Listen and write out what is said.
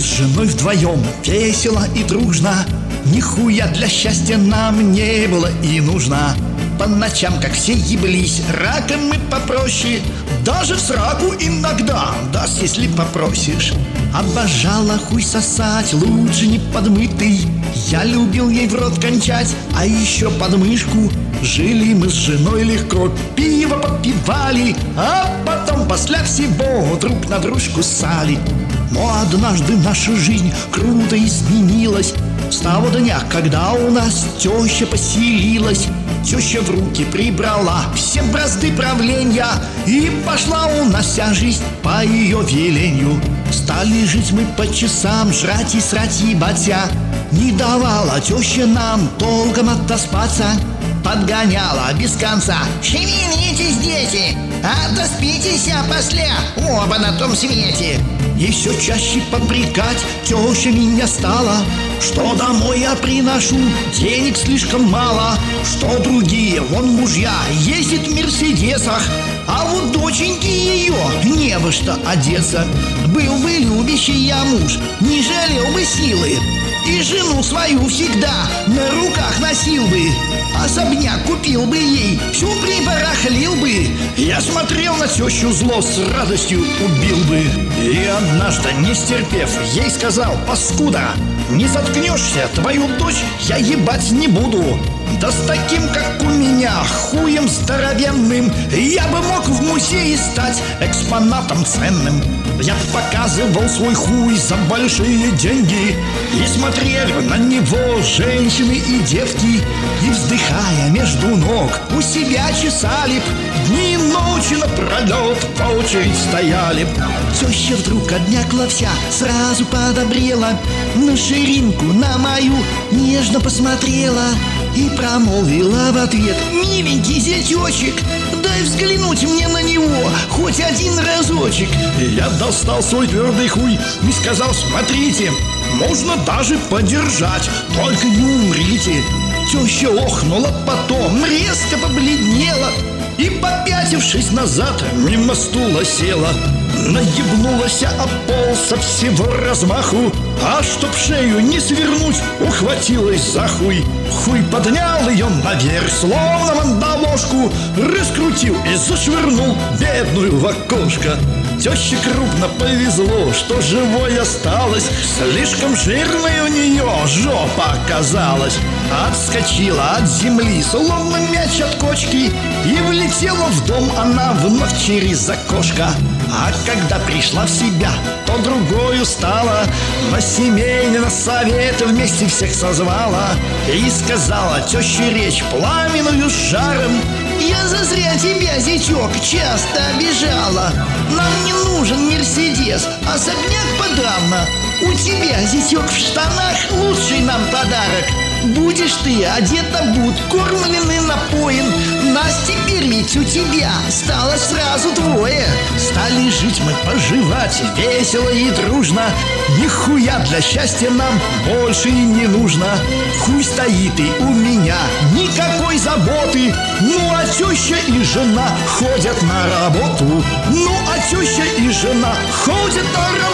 с женой вдвоем, весело и дружно. Нихуя для счастья нам не было и нужно. По ночам, как все еблись, раком мы попроще. Даже в сраку иногда даст, если попросишь. Обожала хуй сосать, лучше не подмытый. Я любил ей в рот кончать, а еще под мышку. Жили мы с женой легко, пиво попивали, а потом после всего друг на дружку ссали. Но однажды наша жизнь круто изменилась с того дня, когда у нас теща поселилась. Теща в руки прибрала все бразды правления, и пошла у нас вся жизнь по ее велению. Стали жить мы по часам, жрать и срать ебаться. Не давала теща нам толком отоспаться. Подгоняла без конца: шевелитесь, дети, а то спитесь, а после оба на том свете. Еще чаще попрекать теща меня стала, что домой я приношу денег слишком мало, что другие, вон мужья, ездят в мерседесах, а вот доченьки ее не во что одеться. Был бы любящий я муж, не жалел бы силы, и жену свою всегда на руках носил бы. Особняк купил бы ей, всю прибарахлил бы. Я смотрел на тещу зло, с радостью убил бы. И однажды, не стерпев, ей сказал: паскуда, не заткнешься, твою дочь я ебать не буду. Да с таким, как у меня, хуем здоровенным, я бы мог в музее стать экспонатом ценным. Я показывал свой хуй за большие деньги, и смотрели на него женщины и девки, и, вздыхая между ног, у себя чесали б, дни и ночи напролет в очередь стояли б. Теща вдруг обмякла вся, сразу подобрела, на ширинку на мою нежно посмотрела и промолвила в ответ: миленький зятечек, дай взглянуть мне на него хоть один разочек. Я достал свой твердый хуй и сказал: смотрите, можно даже подержать, только не умрите. Теща охнула, потом резко побледнела и, попятившись назад, мимо стула села. Наебнулась об пол со всего размаху, а чтоб шею не свернуть, ухватилась за хуй. Хуй поднял ее наверх, словно мандавошку, раскрутил и зашвырнул бедную в окошко. Теще крупно повезло, что живой осталась, слишком жирной у нее жопа оказалась. Отскочила от земли, словно мяч от кочки, и влетела в дом она вновь через окошко. А когда пришла в себя, то другою стала, на семейный на совет вместе всех созвала и сказала теще речь пламенную с жаром: я зазря тебя, зятек, часто обижала. Нам не нужен мерседес, особняк подавно. У тебя, зятек, в штанах лучший нам подарок. Будешь ты одет обут, кормлен и напоен. Нас теперь ведь у тебя стало сразу двое. Стали жить мы, поживать весело и дружно. Нихуя для счастья нам больше и не нужно. Хуй стоит и у меня никакой заботы. Ну а теща и жена ходят на работу. Ну а теща и жена ходят на работу.